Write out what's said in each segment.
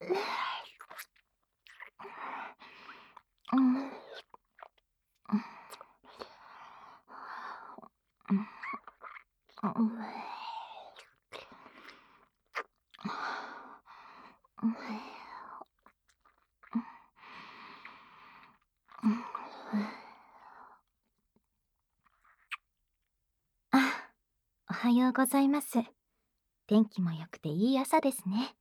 おはようございます。天気も良くていい朝ですね。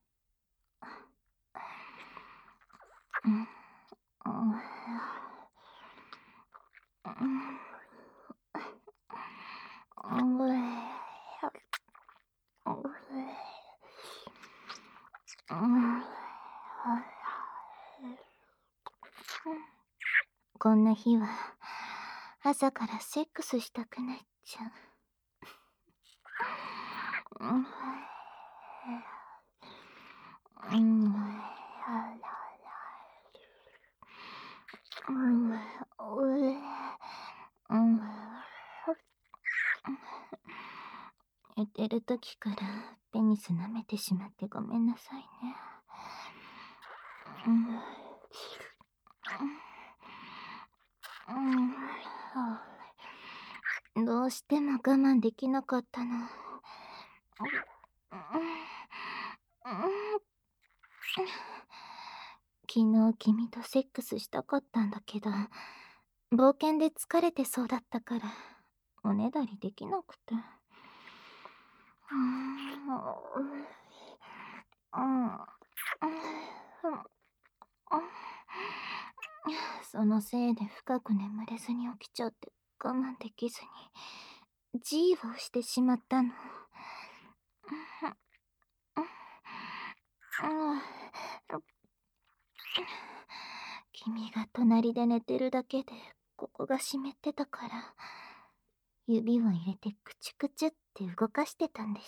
こんな日は朝からセックスしたくなっちゃう。寝てる時からペニス舐めてしまってごめんなさいね。どうしても我慢できなかったの。昨日君とセックスしたかったんだけど、冒険で疲れてそうだったから、おねだりできなくて。そのせいで深く眠れずに起きちゃって我慢できずに G をしてしまったの。君が隣で寝てるだけでここが湿ってたから、指を入れてクチュクチュって動かしてたんです。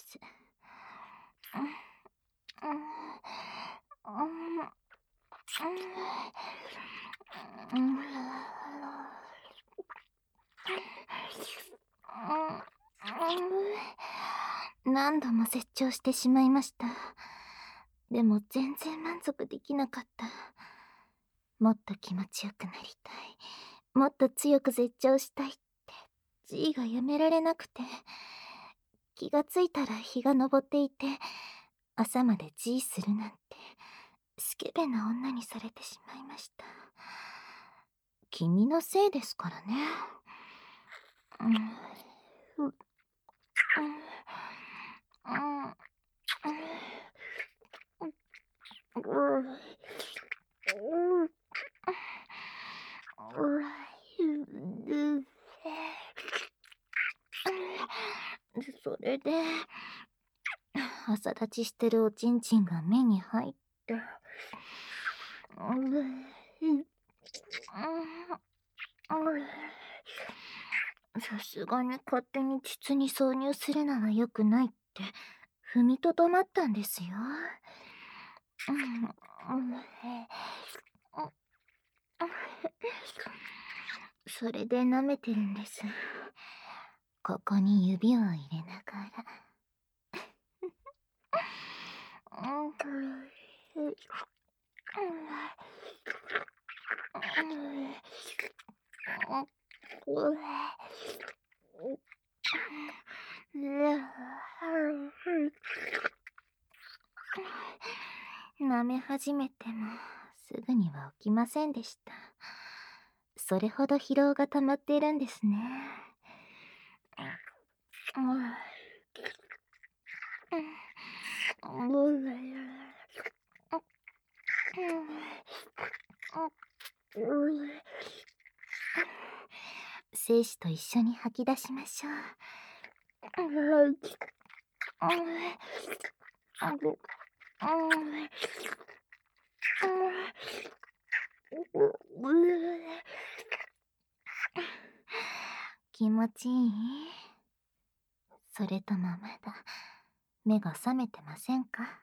何度も絶頂してしまいました。でも全然満足できなかった。もっと気持ちよくなりたい。もっと強く絶頂したいって G がやめられなくて、気がついたら日が昇っていて、朝まで G するなんてスケベな女にされてしまいました。君のせいですからね。それで朝立ちしてるおちんちんが目に入って、さすがに勝手に膣に挿入するのは良くないって踏みとどまったんですよ。それで舐めてるんです。ここに指を入れながら。舐め始めてもすぐには起きませんでした。それほど疲労が溜まっているんですね。精子と一緒に吐き出しましょう。気持ちいい？それともまだ目が覚めてませんか？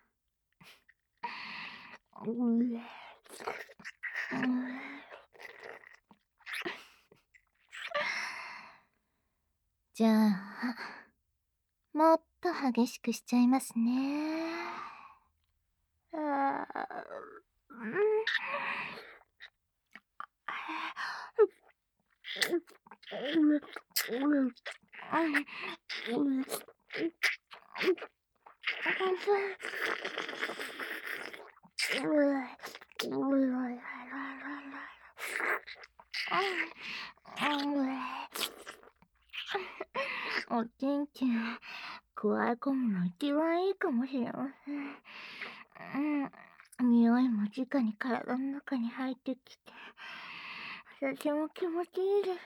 じゃあもっと激しくしちゃいますね。 おちんちん、くわえ込むの一番いいかもしれません。匂いも直に体の中に入ってきて、とても気持ちいいです。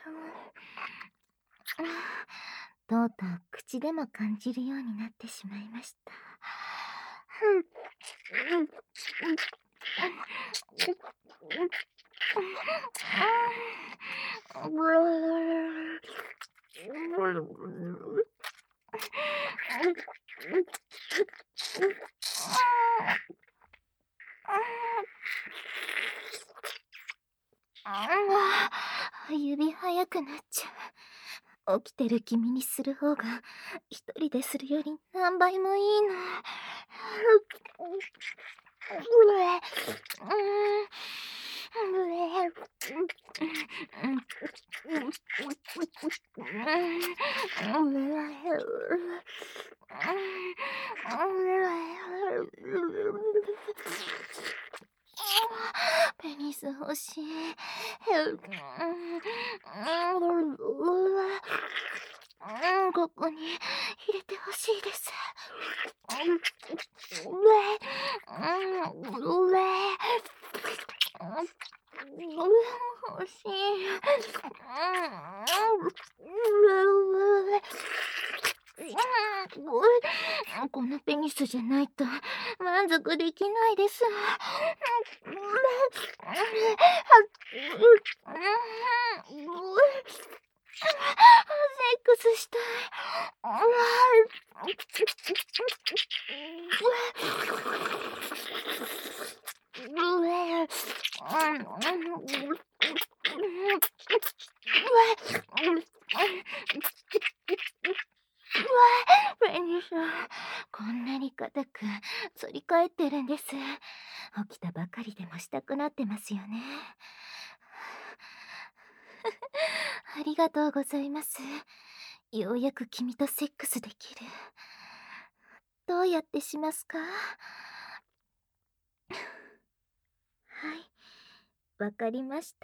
とうとう口でも感じるようになってしまいました。指早くなっちゃう。起きてる君にする方が一人でするより何倍もいいの。ペニス欲しい。ここに入れてほしいです。欲しい。このペニスじゃないと満足できないです。セックスしたい。ペニス、こんなに硬く反り返ってるんです。起きたばかりでもしたくなってますよね。ありがとうございます。ようやく君とセックスできる。どうやってしますか？はい、わかりました。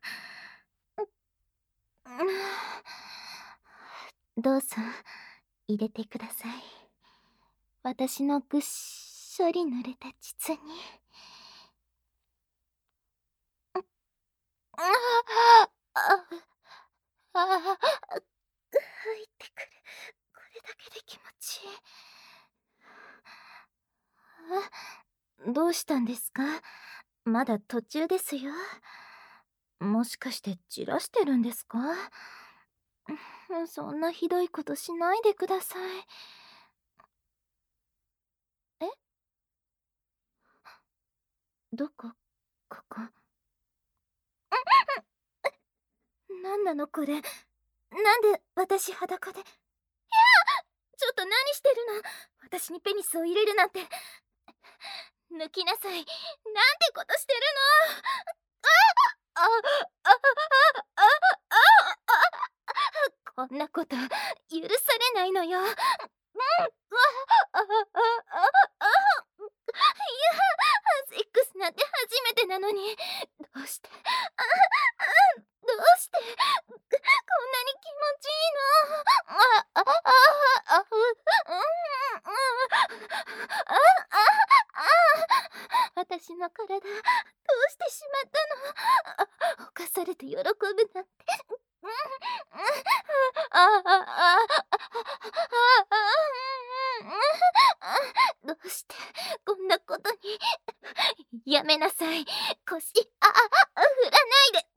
どうぞ入れてください。私のぐっしょり濡れた膣に。入ってくる。これだけで気持ちいい。どうしたんですか？まだ途中ですよ。もしかしてじらしてるんですか？そんなひどいことしないでください。え？どこ？ここ。なんなのこれ。なんで私裸で。いやちょっと何してるの？私にペニスを入れるなんて。抜きなさい。なんてことしてるの？こんなこと許されないのよ。セックスなんて初めてなのに。どうしてどうしてこんなに気持ちいいの？私の体どうしてしまったの？犯されて喜ぶなんて。どうしてこんなことに。やめなさい。腰振らないで。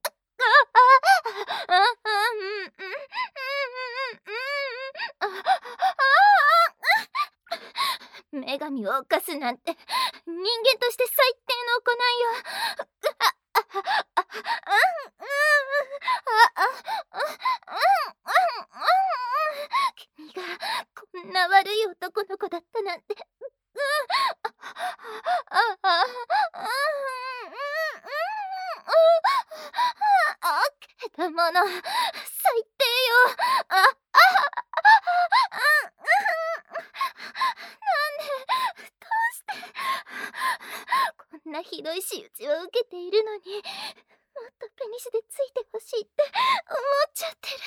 女神を犯すなんて人間として最低の行いよ。君がこんな悪い男の子だったなんて。 者。最低よ。あ、あ、あ、なんで、どうして。こんなひどい仕打ちを受けているのに、もっとペニスでついてほしいって思っちゃってる。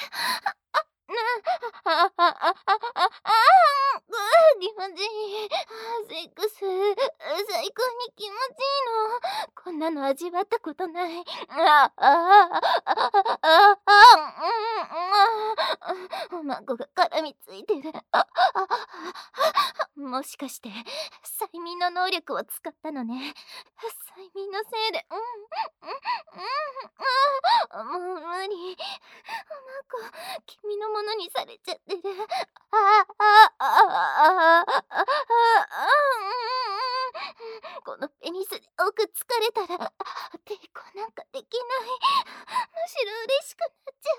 気持ちいい。セックス、最高に気持ちいいの。こんなの味わったことない。おまんこが絡みついてる。もしかして、催眠の能力を使ったのね。催眠のせいで、もう無理。おまんこ、君のものにされちゃってる。このペニスで奥疲れたら、抵抗なんかできない。むしろ嬉しくなっちゃ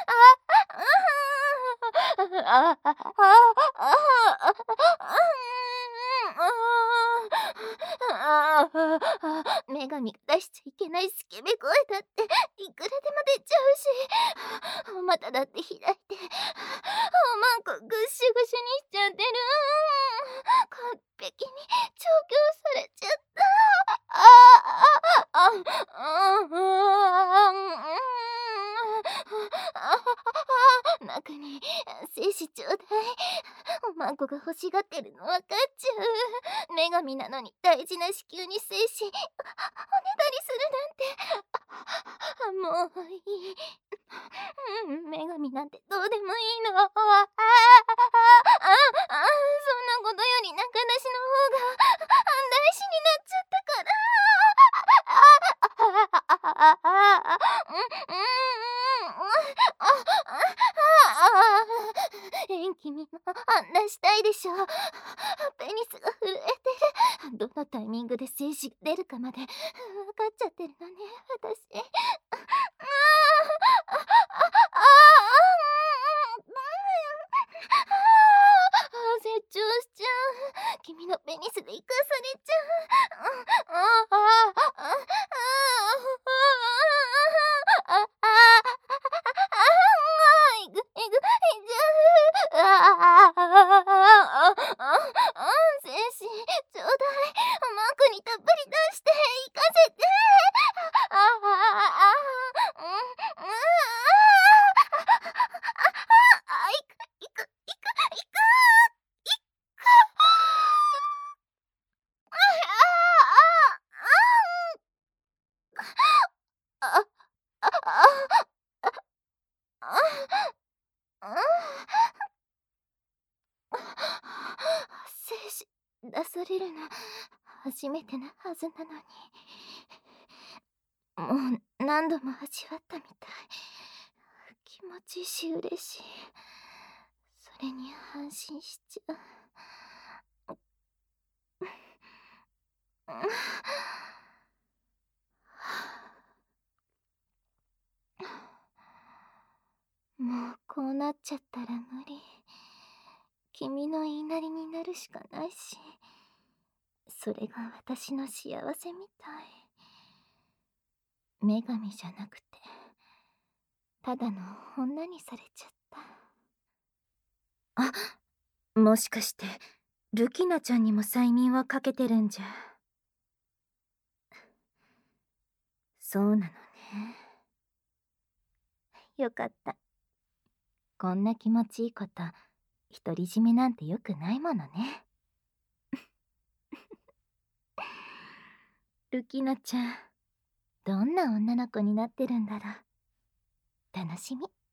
う。女神が出しちゃいけないスケベ声だっていくらでも出ちゃうし、お股だって開いて、おまんこぐっしゅぐしゅにしちゃってる。完璧に調教されちゃった。中に精子ちょうだい。おまんこが欲しがってるの分かっちゃう。女神なのに大事な子宮に精子おねだりするなんて。もういい。女神なんてどうでもいいの。そんなことより中出しの方が大事になっちゃったから。君もあんなしたいでしょ。ペニスが震えてる。どのタイミングで精子が出るかまで分かっちゃってるのね、私。成長しちゃう。君のペニスで生かされちゃう。いく、いく、いっちゃう。精子、ちょうだい。マークにたっぷり出して、行かせて。いく、いく、いく、いく。精子出されるの初めてなはずなのに、もう何度も味わったみたい。気持ちいいし嬉しい。それに安心しちゃう。もうこうなっちゃったら無理。君の言いなりになるしかないし、それが私の幸せみたい。女神じゃなくて、ただの女にされちゃった。もしかして、ルキナちゃんにも催眠をかけてるんじゃ。そうなのね。よかった。こんな気持ちいいこと、独り占めなんてよくないものね。ルキナちゃん、どんな女の子になってるんだろう。楽しみ。